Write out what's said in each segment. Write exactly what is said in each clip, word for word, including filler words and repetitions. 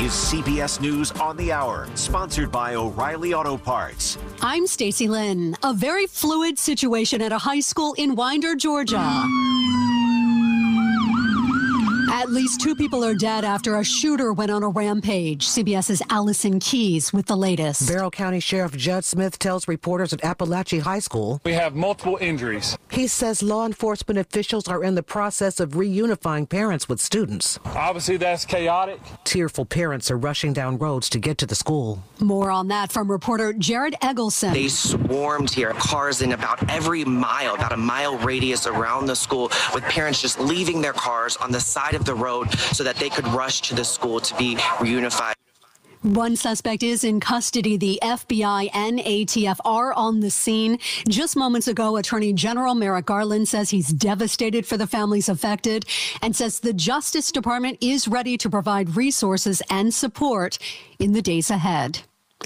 is C B S News on the Hour, sponsored by O'Reilly Auto Parts. I'm Stacey Lynn. A very fluid situation at a high school in Winder, Georgia. At least two people are dead after a shooter went on a rampage. CBS's Allison Keyes with the latest. Barrow County Sheriff Judd Smith tells reporters at Appalachia High School, "We have multiple injuries." He says law enforcement officials are in the process of reunifying parents with students. Obviously, that's chaotic. Tearful parents are rushing down roads to get to the school. More on that from reporter Jared Eggleston. They swarmed here, cars in about every mile, about a mile radius around the school, with parents just leaving their cars on the side of the road so that they could rush to the school to be reunified. One suspect is in custody. The F B I and A T F are on the scene. Just moments ago, Attorney General Merrick Garland says he's devastated for the families affected and says the Justice Department is ready to provide resources and support in the days ahead.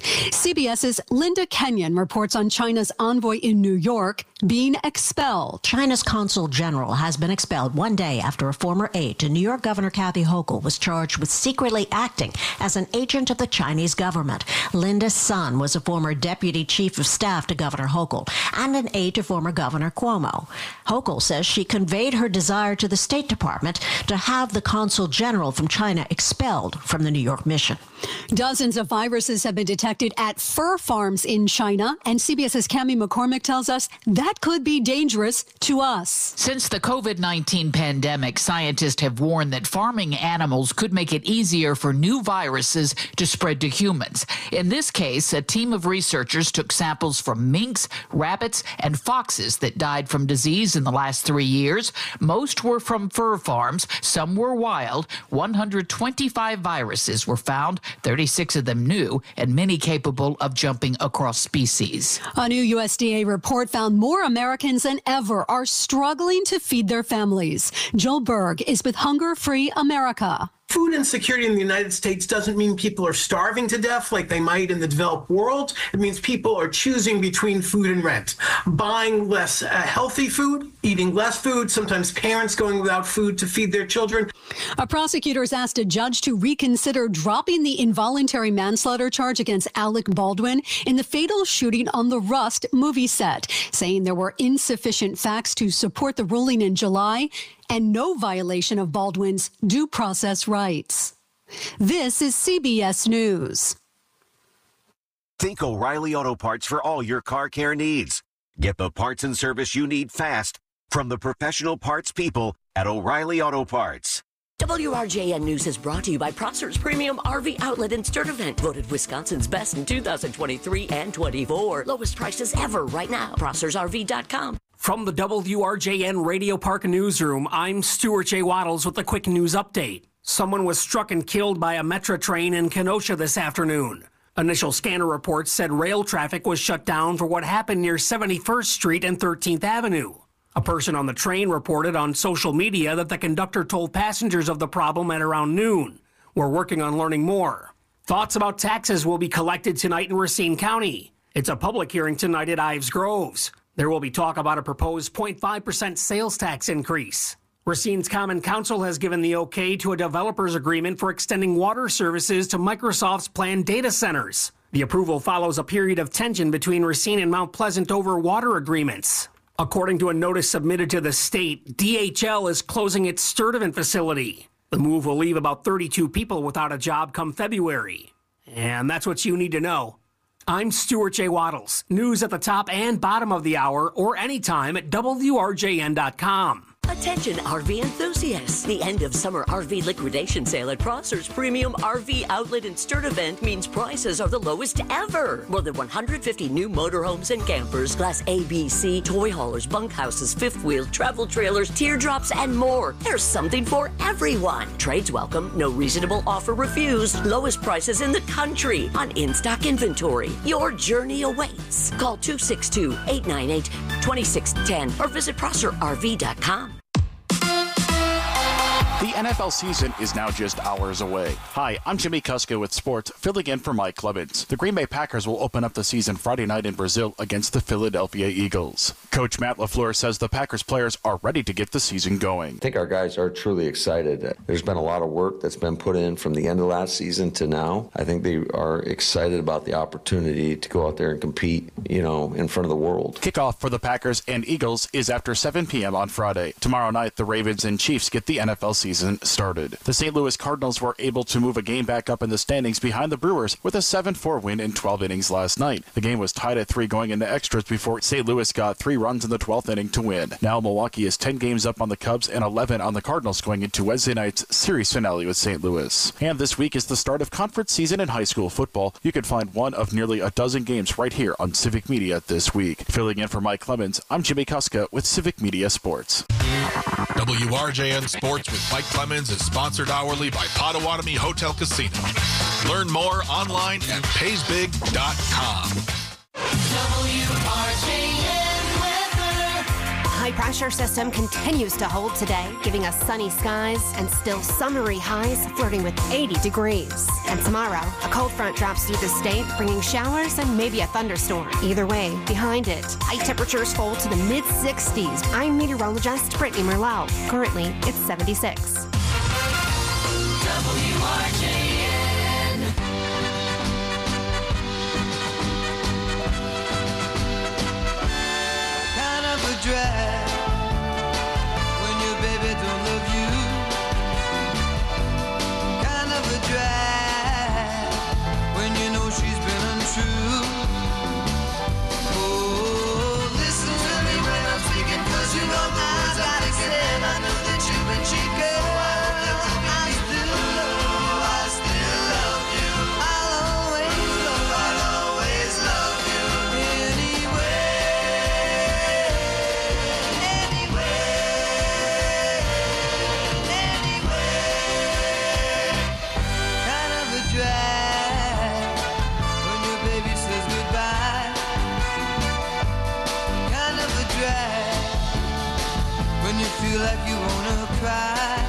CBS's Linda Kenyon reports on China's envoy in New York being expelled. China's consul general has been expelled one day after a former aide to New York Governor Kathy Hochul was charged with secretly acting as an agent of the Chinese government. Linda's son was a former deputy chief of staff to Governor Hochul and an aide to former Governor Cuomo. Hochul says she conveyed her desire to the State Department to have the consul general from China expelled from the New York mission. Dozens of viruses have been detected at fur farms in China, and CBS's Cami McCormick tells us that could be dangerous to us. Since the COVID nineteen pandemic, scientists have warned that farming animals could make it easier for new viruses to spread to humans. In this case, a team of researchers took samples from minks, rabbits, and foxes that died from disease in the last three years. Most were from fur farms. Some were wild. one hundred twenty-five viruses were found, thirty-six of them new, and many capable of jumping across species. A new U S D A report found more Americans than ever are struggling to feed their families. Joel Berg is with Hunger Free America. Food insecurity in the United States doesn't mean people are starving to death like they might in the developed world. It means people are choosing between food and rent, buying less uh, healthy food, eating less food, sometimes parents going without food to feed their children. A prosecutor has asked a judge to reconsider dropping the involuntary manslaughter charge against Alec Baldwin in the fatal shooting on the Rust movie set, saying there were insufficient facts to support the ruling in July and no violation of Baldwin's due process rights. This is C B S News. Think O'Reilly Auto Parts for all your car care needs. Get the parts and service you need fast from the professional parts people at O'Reilly Auto Parts. W R J N News is brought to you by Prosser's Premium R V Outlet and Sturtevant, voted Wisconsin's best in two thousand twenty-three and twenty-four. Lowest prices ever right now. Prossers R V dot com. From the W R J N Radio Park Newsroom, I'm Stuart J. Waddles with a quick news update. Someone was struck and killed by a Metro train in Kenosha this afternoon. Initial scanner reports said rail traffic was shut down for what happened near seventy-first Street and thirteenth Avenue. A person on the train reported on social media that the conductor told passengers of the problem at around noon. We're working on learning more. Thoughts about taxes will be collected tonight in Racine County. It's a public hearing tonight at Ives Groves. There will be talk about a proposed zero point five percent sales tax increase. Racine's Common Council has given the okay to a developer's agreement for extending water services to Microsoft's planned data centers. The approval follows a period of tension between Racine and Mount Pleasant over water agreements. According to a notice submitted to the state, D H L is closing its Sturtevant facility. The move will leave about thirty-two people without a job come February. And that's what you need to know. I'm Stuart J. Waddles. News at the top and bottom of the hour or anytime at W R J N dot com. Attention R V enthusiasts. The end of summer R V liquidation sale at Prosser's Premium R V Outlet and Sturtevant means prices are the lowest ever. More than one hundred fifty new motorhomes and campers, Class A, B, C, toy haulers, bunkhouses, fifth wheels, travel trailers, teardrops, and more. There's something for everyone. Trades welcome, no reasonable offer refused. Lowest prices in the country on in-stock inventory. Your journey awaits. Call two six two, eight nine eight, two six one zero or visit Prosser R V dot com. The N F L season is now just hours away. Hi, I'm Jimmy Kuska with sports, filling in for Mike Clemens. The Green Bay Packers will open up the season Friday night in Brazil against the Philadelphia Eagles. Coach Matt LaFleur says the Packers players are ready to get the season going. I think our guys are truly excited. There's been a lot of work that's been put in from the end of last season to now. I think they are excited about the opportunity to go out there and compete, you know, in front of the world. Kickoff for the Packers and Eagles is after seven p.m. on Friday. Tomorrow night, the Ravens and Chiefs get the N F L season started. The Saint Louis Cardinals were able to move a game back up in the standings behind the Brewers with a seven four win in twelve innings last night. The game was tied at three going into extras before Saint Louis got three runs in the twelfth inning to win. Now Milwaukee is ten games up on the Cubs and eleven on the Cardinals going into Wednesday night's series finale with Saint Louis. And this week is the start of conference season in high school football. You can find one of nearly a dozen games right here on Civic Media this week. Filling in for Mike Clemens, I'm Jimmy Kuska with Civic Media Sports. W R J N Sports with Mike Clemens is sponsored hourly by Potawatomi Hotel Casino. Learn more online at pays big dot com. W R J N weather. High pressure system continues to hold today, giving us sunny skies and still summery highs flirting with eighty degrees. And tomorrow, a cold front drops through the state, bringing showers and maybe a thunderstorm. Either way, behind it, high temperatures fall to the mid sixties. I'm meteorologist Brittany Merlot. Currently, it's seventy-six. W R J N. Kind of a drag when your baby don't love you. Kind of a drag when you know she's been untrue. Oh, listen to me when I'm speaking, 'cause you know the words I gotta say. I know that you've been cheated. Feel like you wanna cry.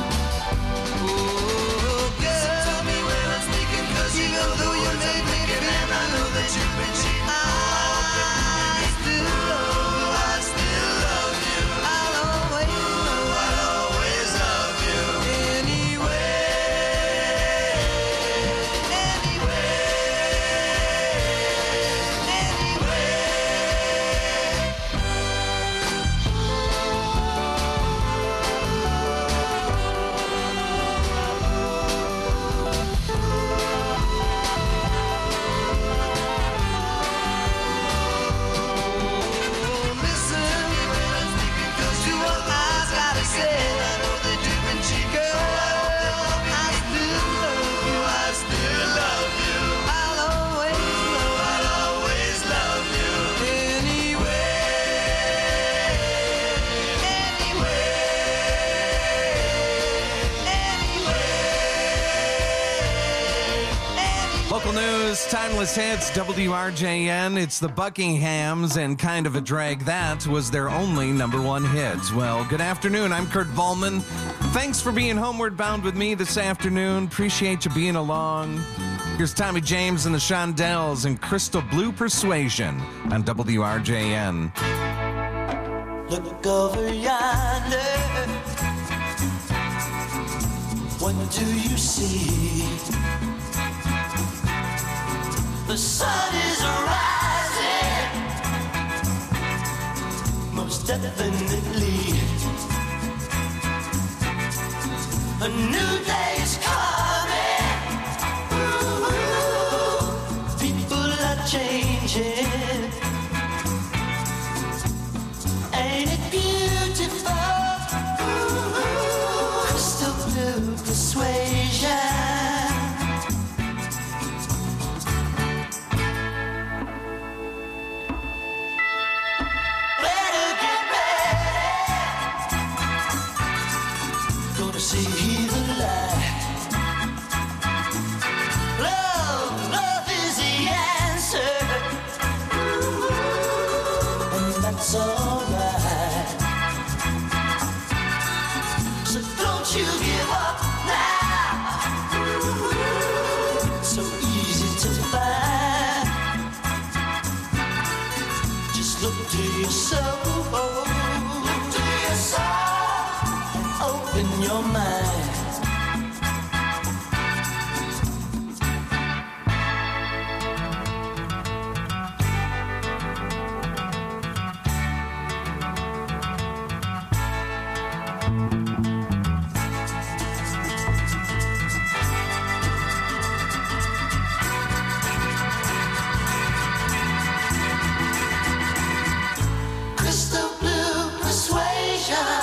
Oh, girl, listen to me when I'm speaking, 'cause even though you made me feel, and I know that you've been cheating. I still love you. I still love you. I'll always love you. I'll always love you. Anyway, anyway, anyway. Local news, timeless hits, W R J N. It's the Buckinghams, and Kind of a Drag. That was their only number one hit. Well, good afternoon. I'm Kurt Volman. Thanks for being homeward bound with me this afternoon. Appreciate you being along. Here's Tommy James and the Shondells and Crystal Blue Persuasion on W R J N. Look over yonder. What do you see? The sun is rising, most definitely. A new day is coming. Ooh, people are changing. Ain't it beautiful? Ooh, crystal blue persuasion. See the light. Love, love is the answer, and that's alright. So don't you Look to your soul. Look to your soul. Open your mind. Crystal blue persuasion.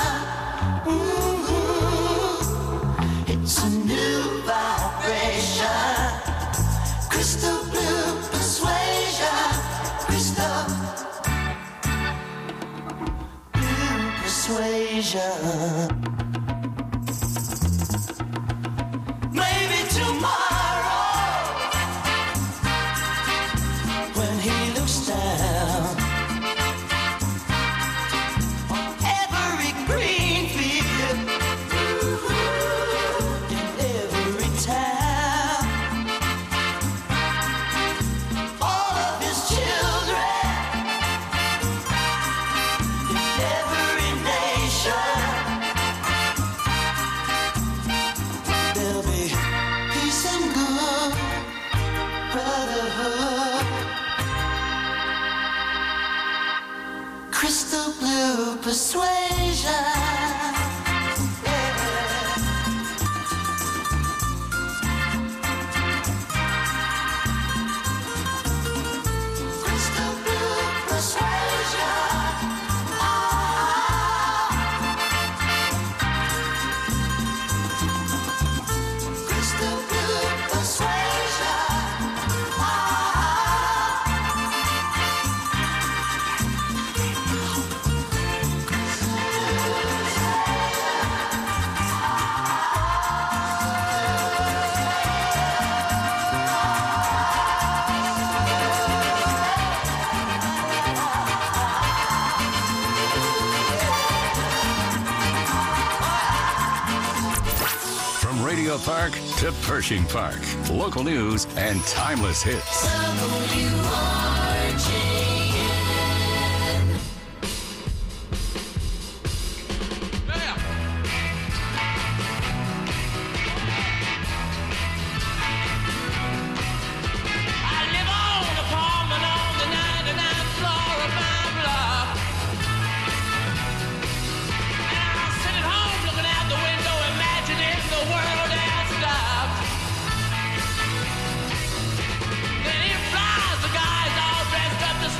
Mm-hmm. It's a new vibration. Crystal blue persuasion. Crystal blue persuasion. Maybe tomorrow, when he looks down on every green field in every town, all of his children in every nation, there'll be peace and good brotherhood. Crystal blue persuasion. Crystal blue persuasion. Ah. Crystal blue persuasion. Ah. From Radio Park to Pershing Park, local news and timeless hits. W R J N. I live on the palm and on the ninety-ninth floor of my block. And I'll sit at home looking out the window, imagining the world has stopped. Then here flies the guys all dressed up to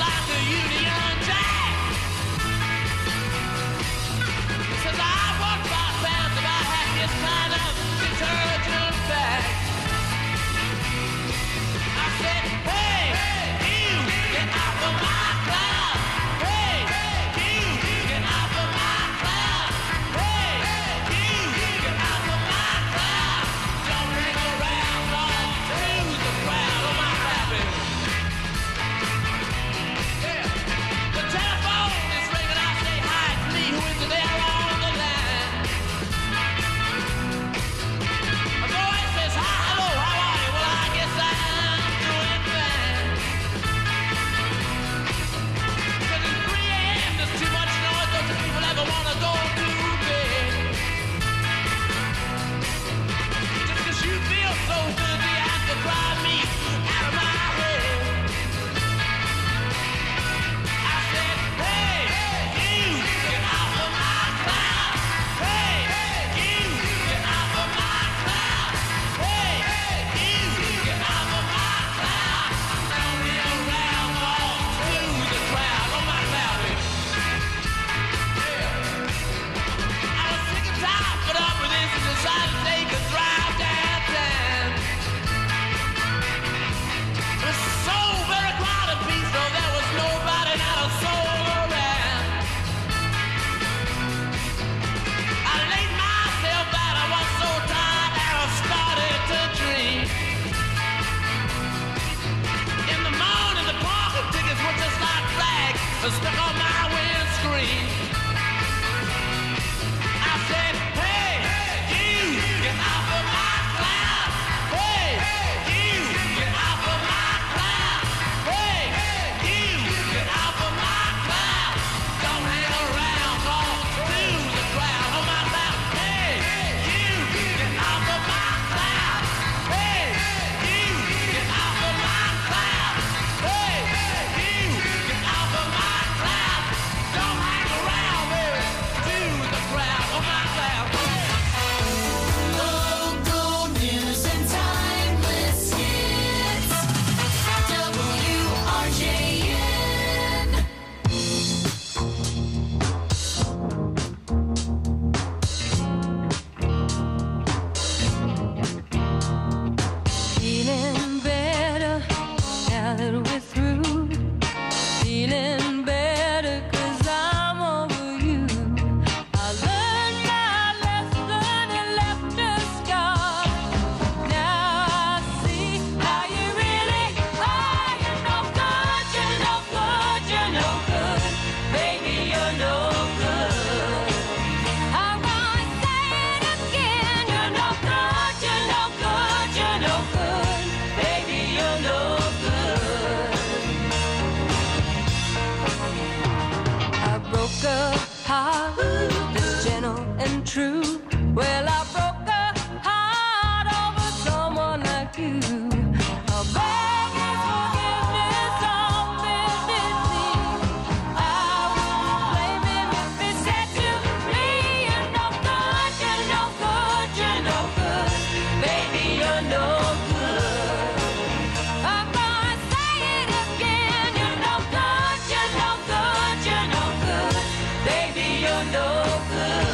broke a heart that's gentle and true. Well, I broke a heart over someone like you. A beg his forgiveness on bended knee. I wouldn't blame him if he said to me, "You're no good, you're no good, you're no good, baby, you're no good." I'm gonna say it again, you're no good, you're no good, you're no good, baby, you're no good.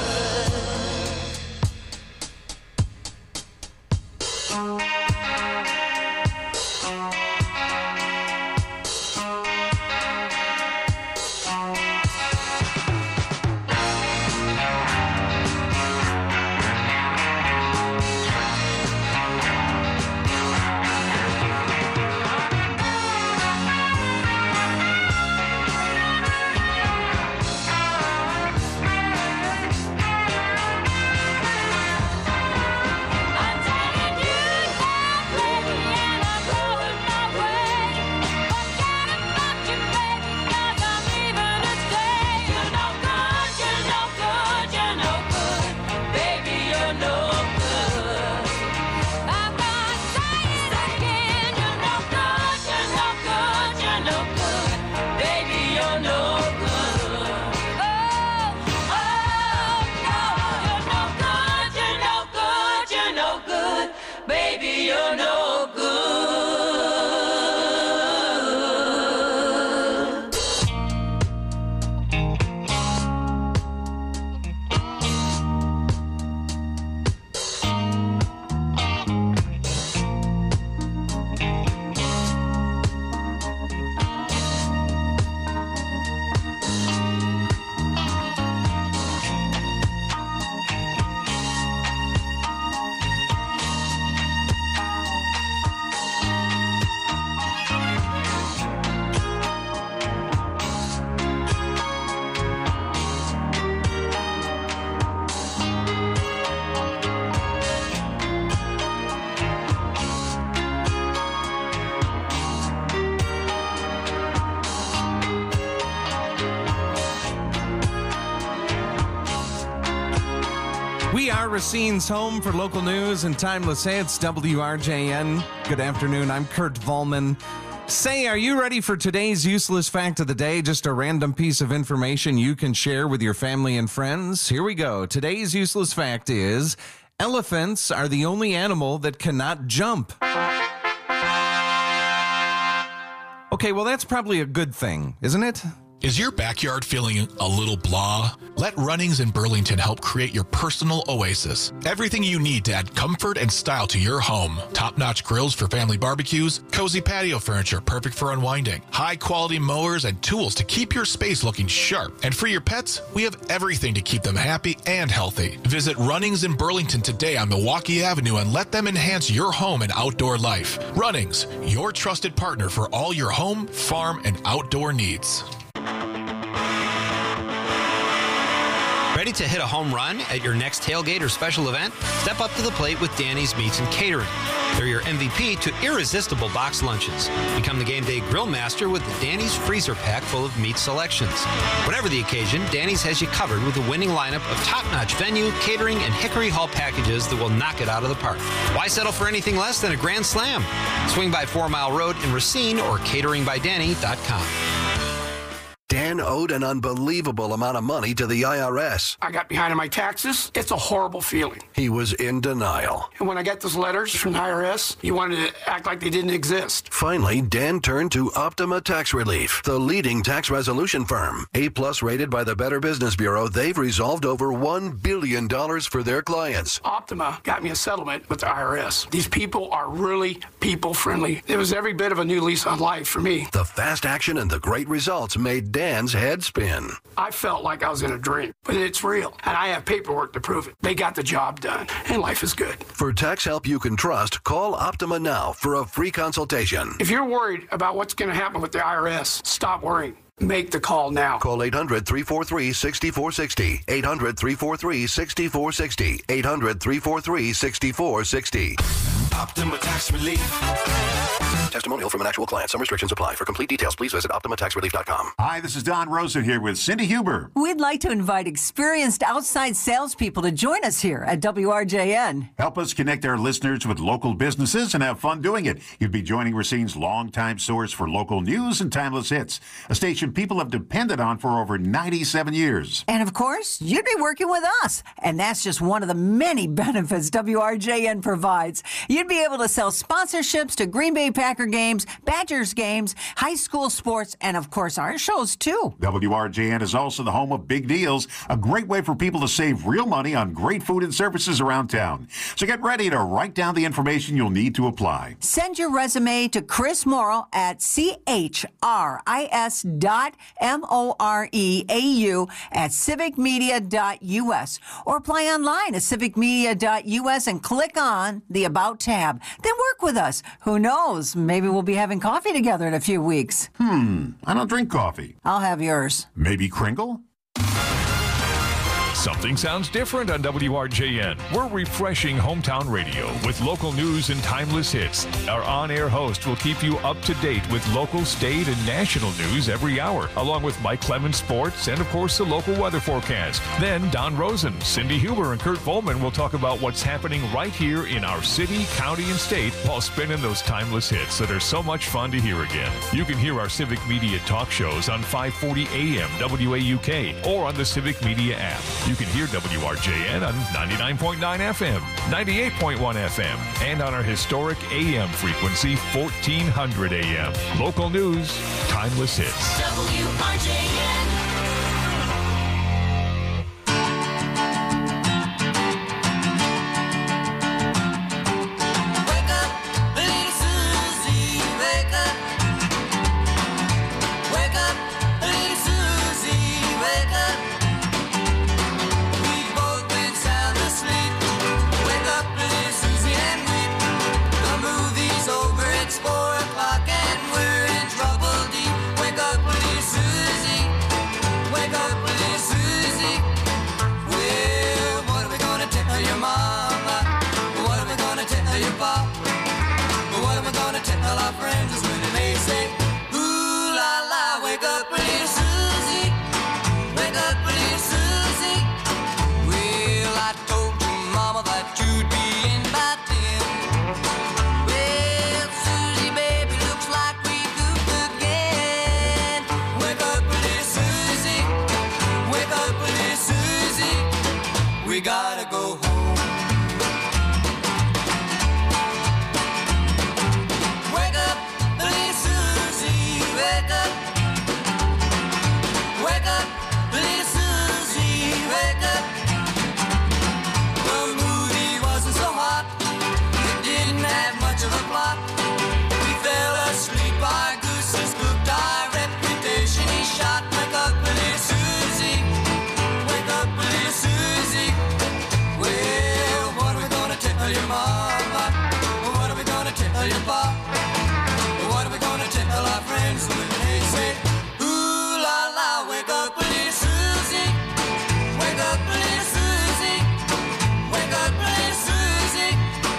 Baby, you're no good. We are Racine's home for local news and timeless hits, W R J N. Good afternoon, I'm Kurt Volman. Say, are you ready for today's useless fact of the day? Just a random piece of information you can share with your family and friends. Here we go. Today's useless fact is elephants are the only animal that cannot jump. Okay, well, that's probably a good thing, isn't it? Is your backyard feeling a little blah? Let Runnings in Burlington help create your personal oasis. Everything you need to add comfort and style to your home. Top-notch grills for family barbecues, cozy patio furniture perfect for unwinding, high-quality mowers and tools to keep your space looking sharp. And for your pets, we have everything to keep them happy and healthy. Visit Runnings in Burlington today on Milwaukee Avenue and let them enhance your home and outdoor life. Runnings, your trusted partner for all your home, farm, and outdoor needs. Ready to hit a home run at your next tailgate or special event? Step up to the plate with Danny's Meats and Catering. They're your M V P to irresistible box lunches. Become the game day grill master with the Danny's freezer pack full of meat selections. Whatever the occasion, Danny's has you covered with a winning lineup of top-notch venue, catering, and Hickory Hall packages that will knock it out of the park. Why settle for anything less than a grand slam? Swing by Four Mile Road in Racine or catering by danny dot com. Dan owed an unbelievable amount of money to the I R S. I got behind on my taxes. It's a horrible feeling. He was in denial. And when I got those letters from the I R S, he wanted to act like they didn't exist. Finally, Dan turned to Optima Tax Relief, the leading tax resolution firm. A-plus rated by the Better Business Bureau, they've resolved over one billion dollars for their clients. Optima got me a settlement with the I R S. These people are really people-friendly. It was every bit of a new lease on life for me. The fast action and the great results made Dan's head spin. I felt like I was in a dream, but it's real, and I have paperwork to prove it. They got the job done, and life is good. For tax help you can trust, call Optima now for a free consultation. If you're worried about what's going to happen with the I R S, stop worrying. Make the call now. Call eight hundred, three four three, six four six zero. eight hundred, three four three, six four six zero. eight hundred, three four three, six four six zero. Optima Tax Relief. Testimonial from an actual client. Some restrictions apply. For complete details, please visit optima tax relief dot com. Hi, this is Don Rosa here with Cindy Huber. We'd like to invite experienced outside salespeople to join us here at W R J N. Help us connect our listeners with local businesses and have fun doing it. You'd be joining Racine's longtime source for local news and timeless hits, a station people have depended on for over ninety-seven years. And of course, you'd be working with us. And that's just one of the many benefits W R J N provides. You'd be able to sell sponsorships to Green Bay Packer games, Badgers games, high school sports, and of course our shows too. W R J N is also the home of Big Deals, a great way for people to save real money on great food and services around town. So get ready to write down the information you'll need to apply. Send your resume to Chris Morrill at C H R I S dot M O R E A U at civic media dot U S or apply online at civic media dot U S and click on the About tab. Then work with us. Who knows? Maybe we'll be having coffee together in a few weeks. Hmm, I don't drink coffee. I'll have yours. Maybe Kringle? Something sounds different on W R J N. We're refreshing hometown radio with local news and timeless hits. Our on-air host will keep you up to date with local, state, and national news every hour, along with Mike Clemens Sports and, of course, the local weather forecast. Then Don Rosen, Cindy Huber, and Kurt Volman will talk about what's happening right here in our city, county, and state while spinning those timeless hits that are so much fun to hear again. You can hear our Civic Media talk shows on five forty A M W A U K or on the Civic Media app. You can hear W R J N on ninety-nine point nine F M, ninety-eight point one F M, and on our historic A M frequency, fourteen hundred A M. Local news, timeless hits. W R J N. Gotta go home. Wake up, little Susie, wake up. Wake up, little Susie, wake up. The movie wasn't so hot, it didn't have much of a plot. We fell asleep, our gooses cooked, our reputation he shot. Wake up, little Susie, wake up, little Susie. Well, what are we gonna tell your mama? What are we gonna tell your pop? What are we gonna tell our friends when they say, ooh la la, wake up, little Susie. Wake up, little Susie. Wake up, little Susie.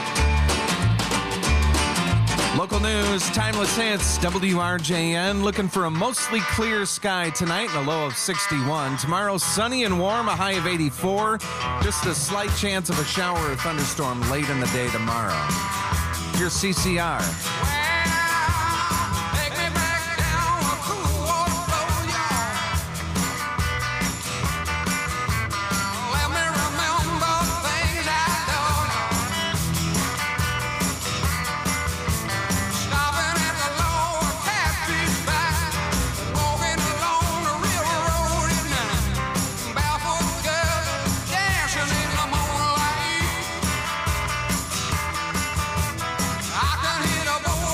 Local news, timeless hits, W R J N. Looking for a mostly clear sky tonight and a low of sixty-one. Tomorrow, sunny and warm, a high of eighty-four. Just a slight chance of a shower or thunderstorm late in the day tomorrow. Here's C C R. I can hit a boy.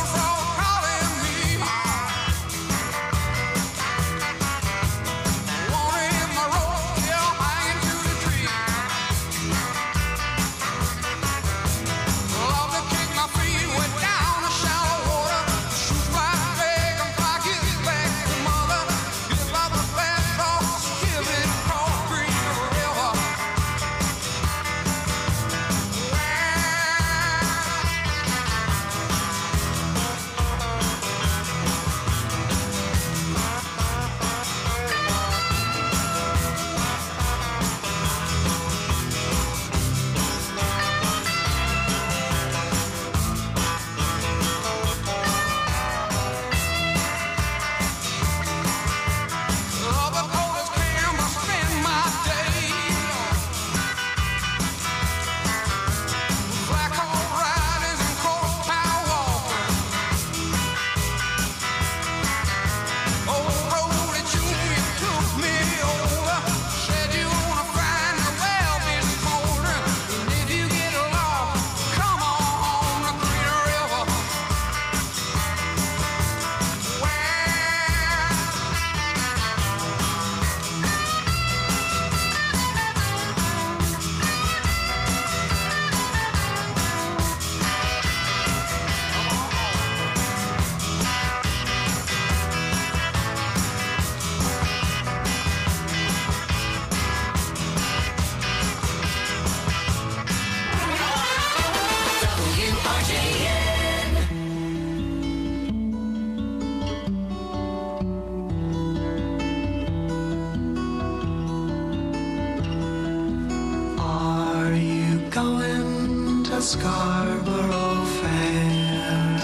to Scarborough Fair.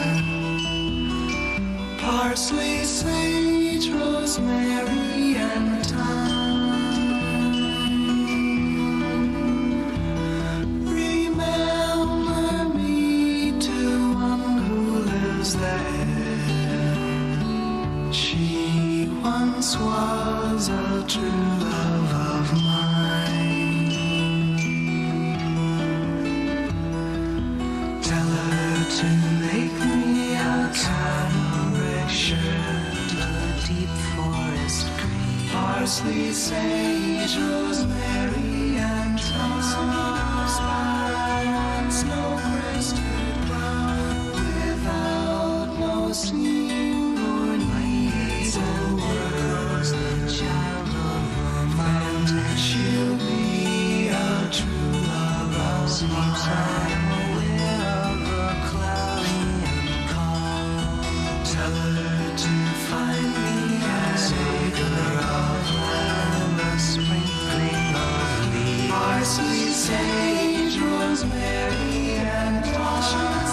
Parsley, sage, rosemary, and thyme. Remember me to one who lives there. She once was a true love of mine. Tell her to make me a cambric shirt, a deep forest green, parsley, sage, rosemary, and thyme. Snow-crested brown, without no seam or needs and words, the child of romance. She'll be a true love of mine. Aware of the cloudy and calm. Tell her to find me as acre of land, a sprinkling of leaves, parsley, sage, rosemary, and thyme.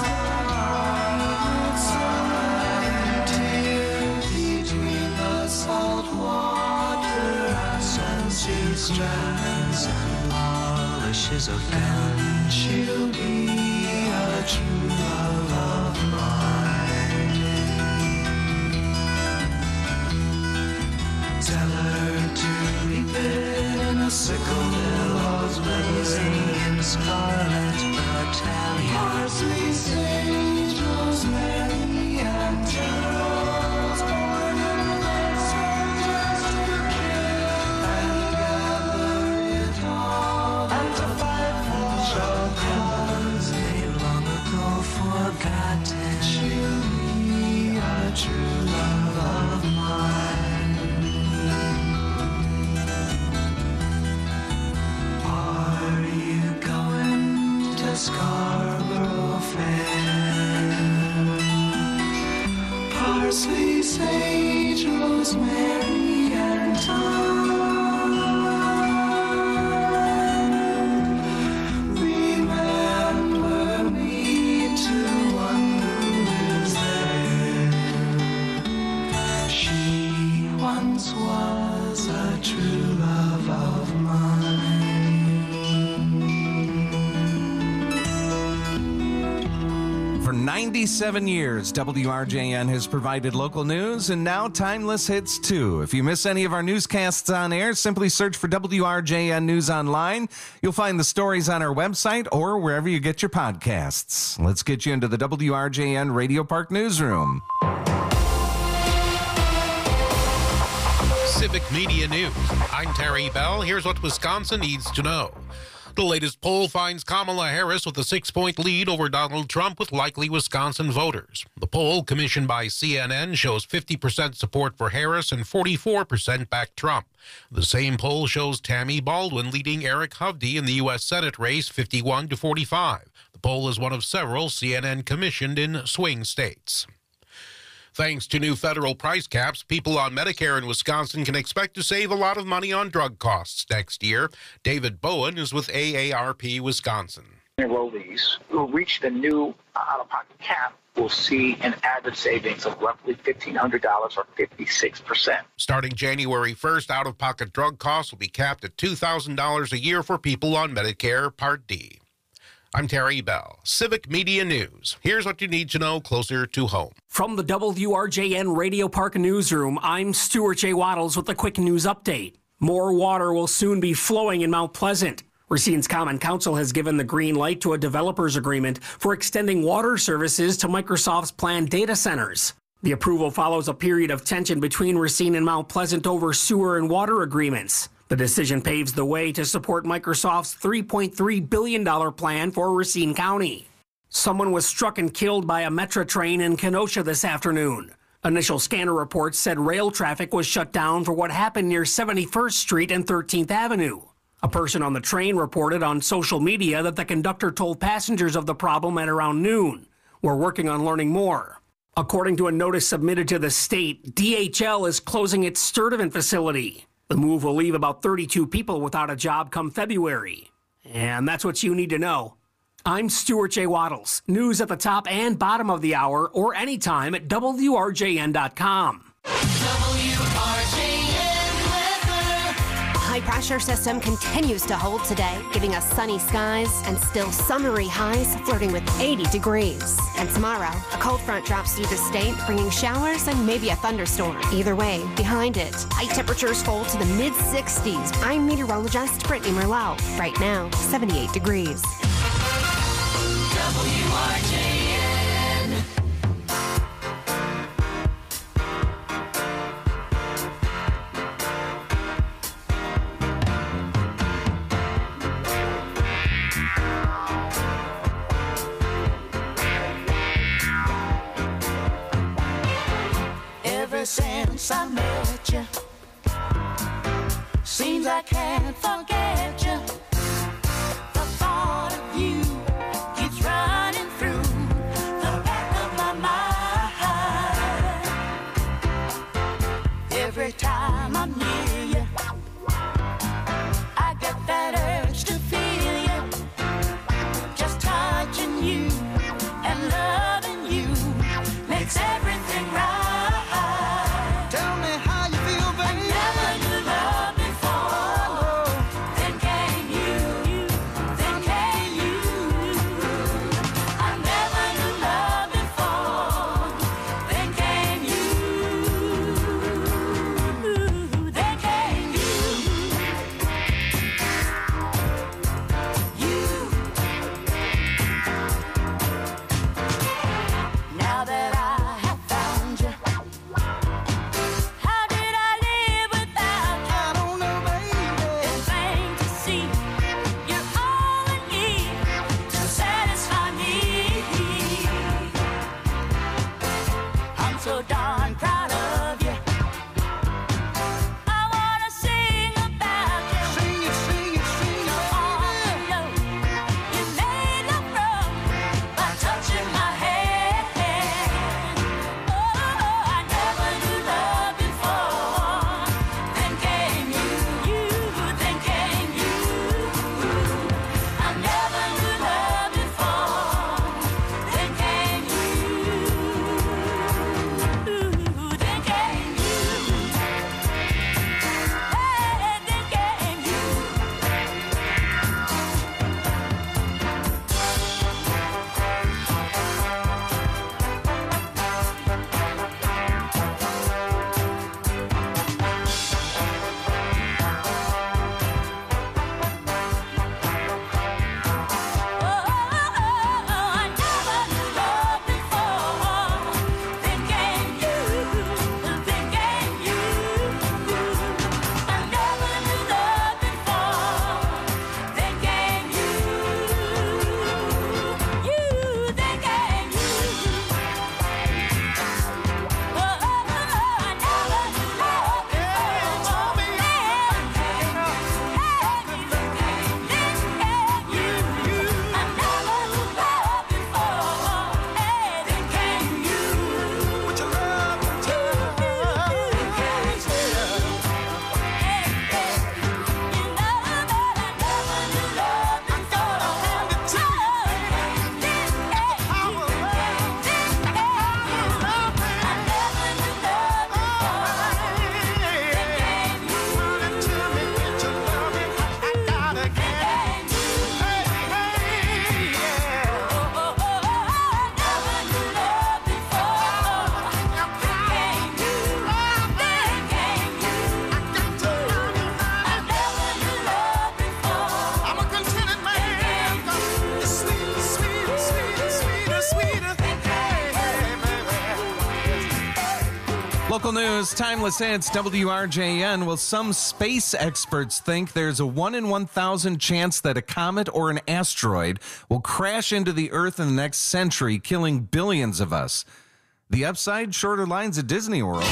Between the salt water and sea strands and polishes of gun, she'll be a true love of mine. Tell her to reap it in a sickle, billows blazing in scarlet battalion. Parsley, sage, rosemary, and geraniums, born in that soldiers to kill and gather it all, and to fight for the cause they long ago forgotten. She'll be a true love of mine. Are you going to Scarborough Fair? Parsley, sage, rosemary, and thyme. Remember me to one who lives there. She once was a true love of mine. For ninety-seven years, W R J N has provided local news and now timeless hits too. If you miss any of our newscasts on air, simply search for W R J N News Online. You'll find the stories on our website or wherever you get your podcasts. Let's get you into the W R J N Radio Park Newsroom. Civic Media News. I'm Terry Bell. Here's what Wisconsin needs to know. The latest poll finds Kamala Harris with a six-point lead over Donald Trump with likely Wisconsin voters. The poll, commissioned by C N N, shows fifty percent support for Harris and forty-four percent back Trump. The same poll shows Tammy Baldwin leading Eric Hovde in the U S Senate race fifty-one to forty-five. The poll is one of several C N N commissioned in swing states. Thanks to new federal price caps, people on Medicare in Wisconsin can expect to save a lot of money on drug costs next year. David Bowen is with A A R P Wisconsin. Enrollees who reach the new out-of-pocket cap will see an average savings of roughly fifteen hundred dollars or fifty-six percent. Starting January first, out-of-pocket drug costs will be capped at two thousand dollars a year for people on Medicare Part D. I'm Terry Bell, Civic Media News. Here's what you need to know closer to home. From the W R J N Radio Park Newsroom, I'm Stuart J. Waddles with a quick news update. More water will soon be flowing in Mount Pleasant. Racine's Common Council has given the green light to a developer's agreement for extending water services to Microsoft's planned data centers. The approval follows a period of tension between Racine and Mount Pleasant over sewer and water agreements. The decision paves the way to support Microsoft's three point three billion dollars plan for Racine County. Someone was struck and killed by a Metra train in Kenosha this afternoon. Initial scanner reports said rail traffic was shut down for what happened near seventy-first Street and thirteenth Avenue. A person on the train reported on social media that the conductor told passengers of the problem at around noon. We're working on learning more. According to a notice submitted to the state, D H L is closing its Sturtevant facility. The move will leave about thirty-two people without a job come February. And that's what you need to know. I'm Stuart J. Waddles. News at the top and bottom of the hour or anytime at W R J N dot com. W R J N weather. High pressure system continues to hold today, giving us sunny skies and still summery highs flirting with eighty degrees. And tomorrow, a cold front drops through the state, bringing showers and maybe a thunderstorm. Either way, behind it, high temperatures fall to the mid sixties. I'm meteorologist Brittany Merlot. Right now, seventy-eight degrees. W R J N. Ever since I met you, seems I can't forget you. The thought of you keeps running through the back of my mind. Every time I'm near you, I get that urge to feel you. Just touching you and loving you makes everything right. Tell me how you feel, baby. I never knew love before. Then came you, then came you. I never knew love before. Then came you, then came you. You. Now that I have found you, how did I live without you? I don't know, baby. It's plain to see you're all I need to satisfy me. I'm so darn proud of you. I wanna sing about you. Sing it, sing it, sing it, baby. You made love grow by touching my hand. Oh, I never knew love before. Then came you, you, then came you. I never knew love before. Then came you, then came you. Hey, then came you. Local news, timeless hits, W R J N. Well, some space experts think there's a one in one thousand chance that a comet or an asteroid will crash into the Earth in the next century, killing billions of us. The upside, shorter lines at Disney World.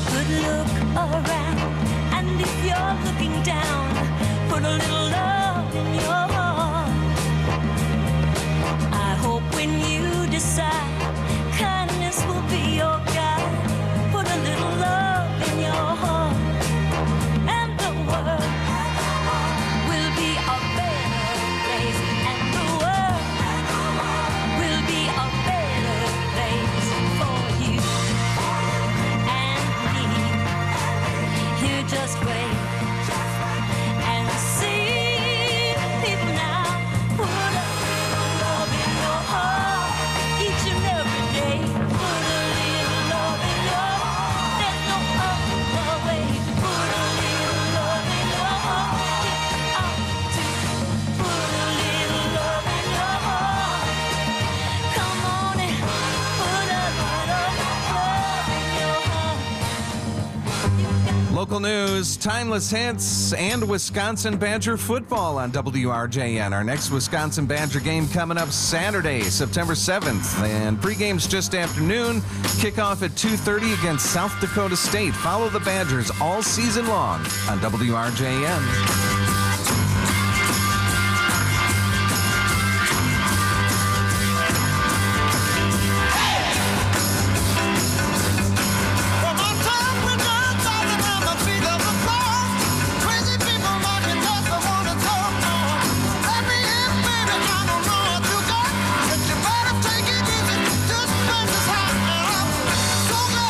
good look around. And if you're looking down, put a little love in your heart. I hope when you decide kindness will be your guide, put a little love in your heart, and the world will be a better place, and the world will be a better place for you and me. You just wait and see people now. Put a little love in your heart each and every day. Put a little love in your heart. There's no other way. Put a little love in your heart. You ought to put a little love in your heart. Come on and put a little love in your heart. Local news, timeless hits, and Wisconsin Badger football on W R J N. Our next Wisconsin Badger game coming up Saturday, September seventh. And pregame's just after noon. Kickoff at two thirty against South Dakota State. Follow the Badgers all season long on W R J N.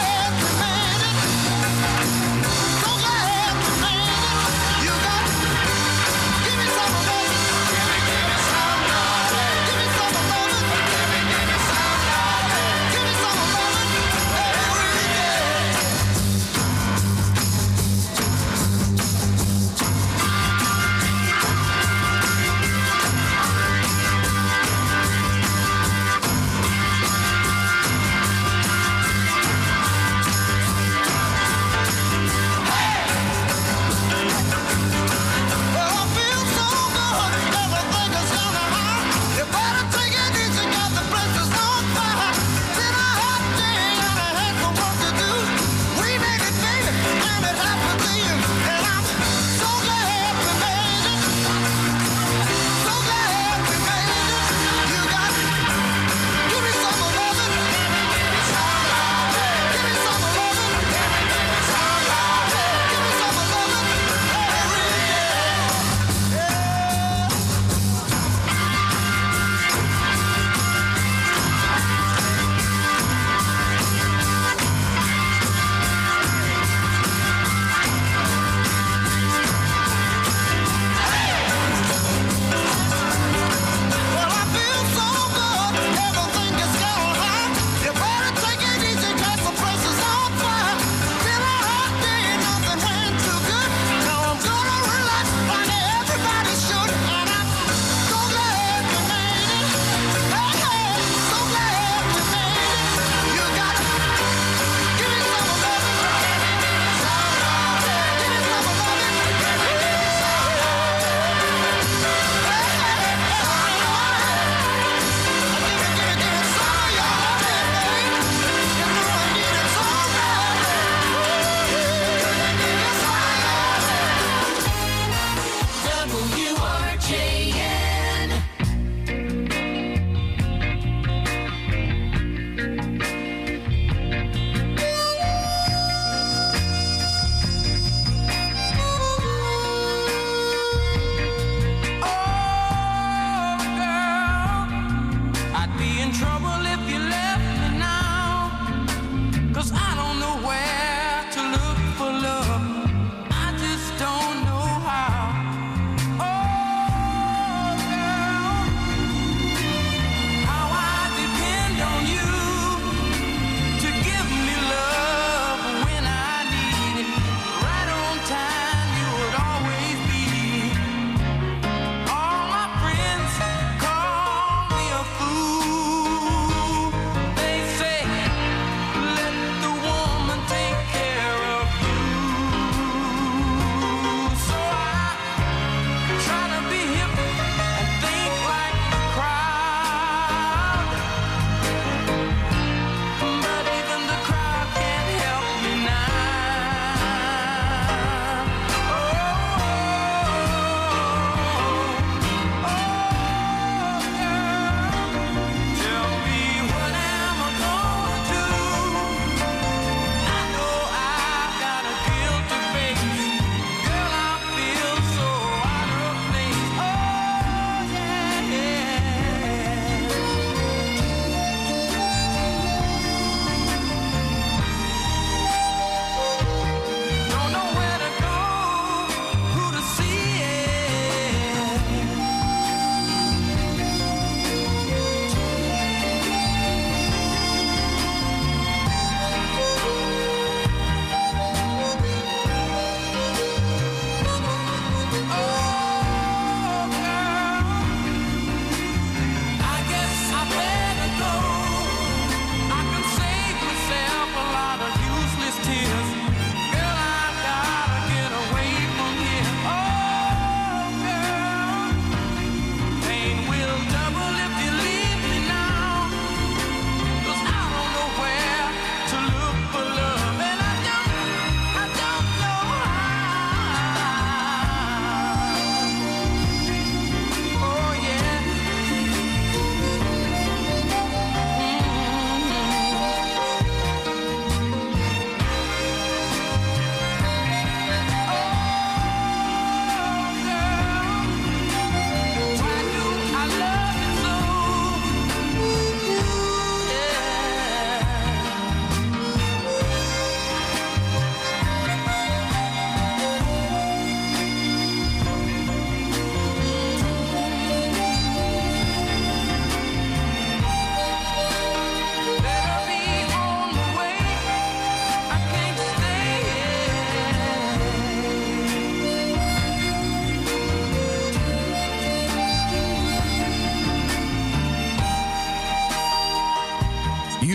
You got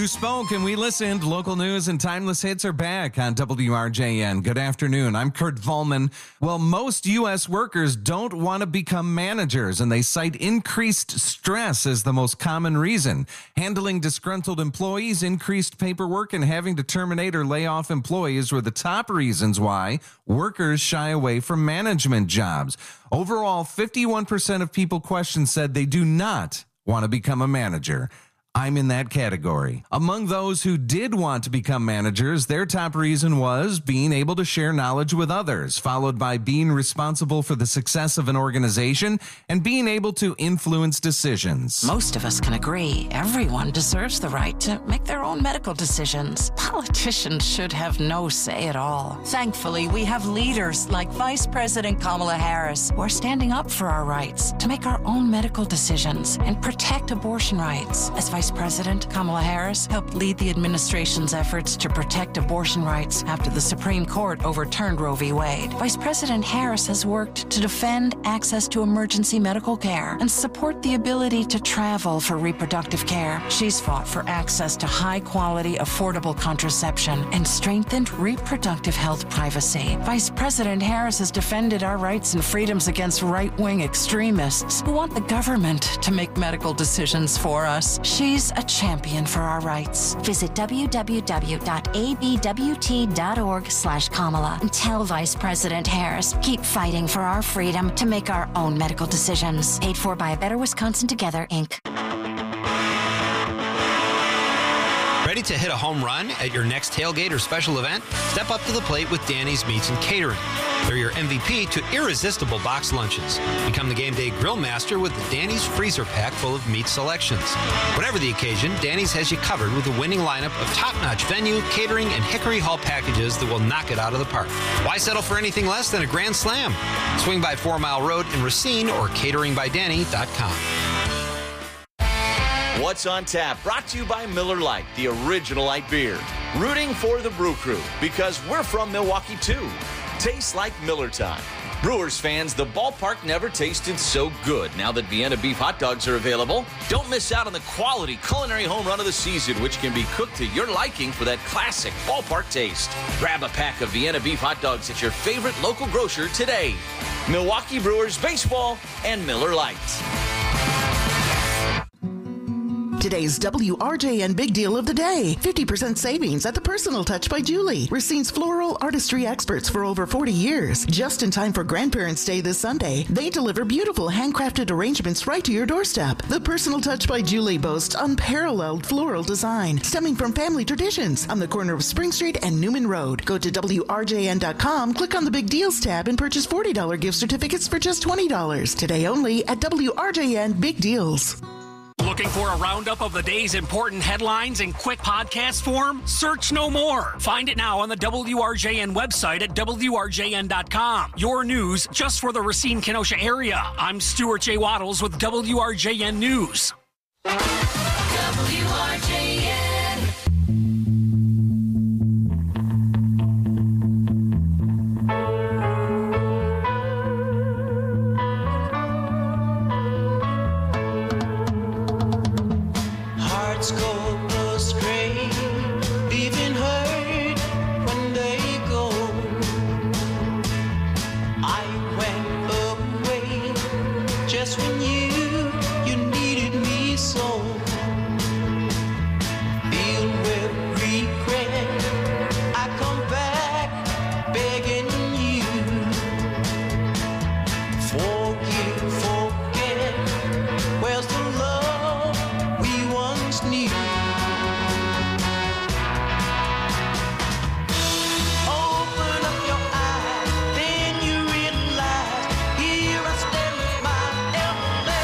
You spoke and we listened. Local news and timeless hits are back on W R J N. Good afternoon. I'm Kurt Volman. Well, most U S workers don't want to become managers, and they cite increased stress as the most common reason. Handling disgruntled employees, increased paperwork, and having to terminate or lay off employees were the top reasons why workers shy away from management jobs. Overall, fifty-one percent of people questioned said they do not want to become a manager. I'm in that category. Among those who did want to become managers, their top reason was being able to share knowledge with others, followed by being responsible for the success of an organization and being able to influence decisions. Most of us can agree everyone deserves the right to make their own medical decisions. Politicians should have no say at all. Thankfully, we have leaders like Vice President Kamala Harris who are standing up for our rights to make our own medical decisions and protect abortion rights. As Vice President, Kamala Harris helped lead the administration's efforts to protect abortion rights after the Supreme Court overturned Roe v. Wade. Vice President Harris has worked to defend access to emergency medical care and support the ability to travel for reproductive care. She's fought for access to high-quality, affordable contraception and strengthened reproductive health privacy. Vice President Harris has defended our rights and freedoms against right-wing extremists who want the government to make medical decisions for us. She's a champion for our rights. Visit w w w dot a b w t dot org slash Kamala and tell Vice President Harris, keep fighting for our freedom to make our own medical decisions. Paid for by A Better Wisconsin Together, Incorporated. Ready to hit a home run at your next tailgate or special event? Step up to the plate with Danny's Meats and Catering. They're your M V P to irresistible box lunches. Become the game day grill master with the Danny's freezer pack full of meat selections. Whatever the occasion, Danny's has you covered with a winning lineup of top-notch venue, catering, and Hickory Hall packages that will knock it out of the park. Why settle for anything less than a grand slam? Swing by Four Mile Road in Racine or catering by danny dot com. What's on Tap, brought to you by Miller Lite, the original light beer. Rooting for the Brew Crew, because we're from Milwaukee too. Tastes like Miller time. Brewers fans, the ballpark never tasted so good now that Vienna beef hot dogs are available. Don't miss out on the quality culinary home run of the season, which can be cooked to your liking for that classic ballpark taste. Grab a pack of Vienna beef hot dogs at your favorite local grocer today. Milwaukee Brewers baseball and Miller Lite. Today's W R J N Big Deal of the Day. fifty percent savings at The Personal Touch by Julie. Racine's floral artistry experts for over forty years. Just in time for Grandparents' Day this Sunday, they deliver beautiful handcrafted arrangements right to your doorstep. The Personal Touch by Julie boasts unparalleled floral design stemming from family traditions on the corner of Spring Street and Newman Road. Go to W R J N dot com, click on the Big Deals tab, and purchase forty dollars gift certificates for just twenty dollars. Today only at W R J N Big Deals. Looking for a roundup of the day's important headlines in quick podcast form? Search no more. Find it now on the W R J N website at W R J N dot com. Your news just for the Racine-Kenosha area. I'm Stuart J. Waddles with W R J N News. W R J N. Hearts go astray, leaving hurt when they go. I went away just when you, you needed me so. Filled with regret, I come back begging you. Forgive, forget, where's the love we once knew? Open up your eyes, then you realize, here I stand with my L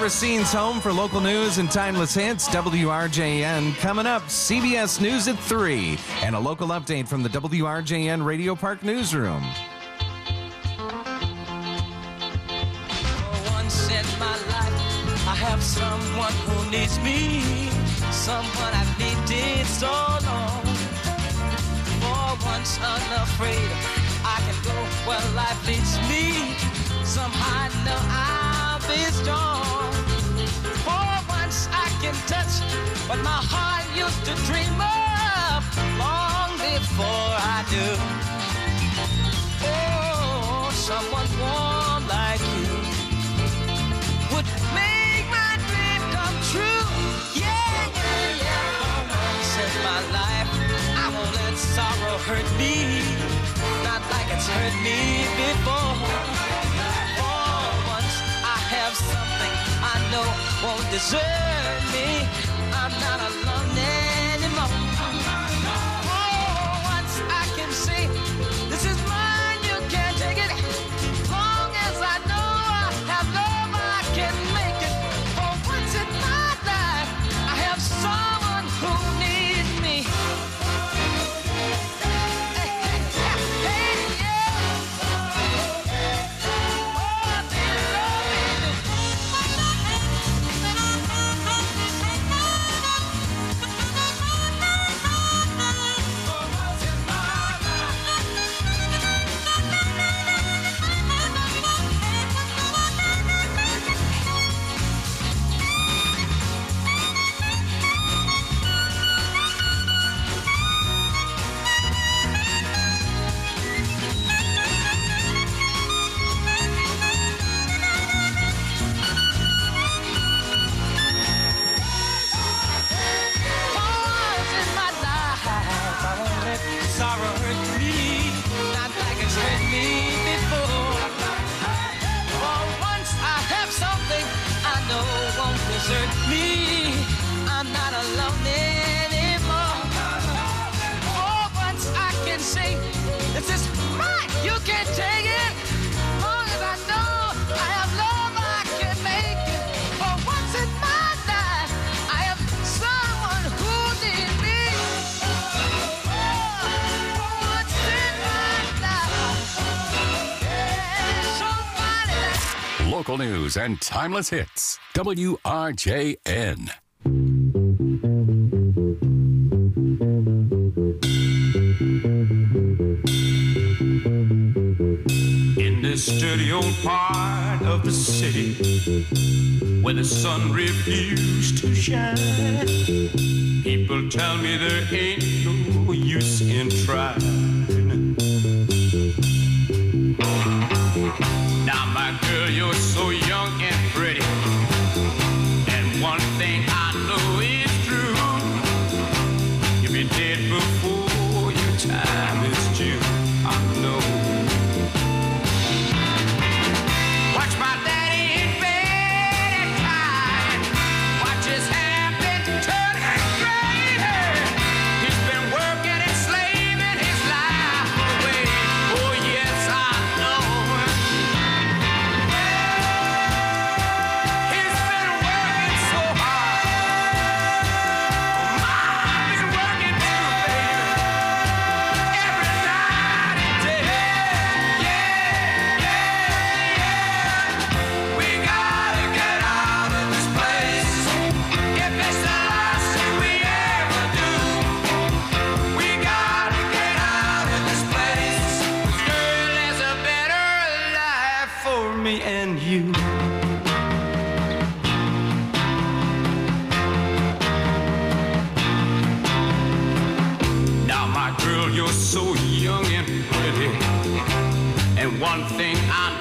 Racine's home for local news and timeless hits. W R J N. Coming up, C B S News at three. And a local update from the W R J N Radio Park Newsroom. For once in my life, I have someone who needs me. Someone I've needed so long. For once unafraid, I can go where life leads me. Somehow I know I'll be strong. For once I can touch what my heart used to dream of long before I do. Oh, someone warm like you would make my dream come true. Yeah, yeah, yeah. For once in my life, I won't let sorrow hurt me, not like it's hurt me before. Have something I know won't desert me. I'm not alone anymore. Oh, once I can say, this is mine, you can't take it. Long as I know I have love, I can make it. For once in my life, I have someone who needs me. Hey, hey, hey, hey, yeah. Oh, dear Lord. Sorrow hurt me, not like it's hurt me before. For once I have something I know won't desert me. I'm not alone anymore. For once I can say, this is mine, you can't take it. Long as I know I have love, I can make it. For once in my life, I have someone who needs me. Local news and timeless hits. W R J N. In this dirty old part of the city where the sun refused to shine, people tell me there ain't no use in trying. Now, my girl, you're so young and pretty, and one thing I know is true. You'll be dead before your time is due. I know. Watch my daddy in bed at night. Watch his hair been turning gray. He's been working and slaving his life away. Oh, yes, I know. He's been working so hard. I've been working too, baby. Every night and day. Yeah, yeah, yeah. We gotta get out of this place. If it's the last thing we ever do, we gotta get out of this place. 'Cause girl, there's a better life for me and you. Now, my girl, you're so young and pretty, and one thing I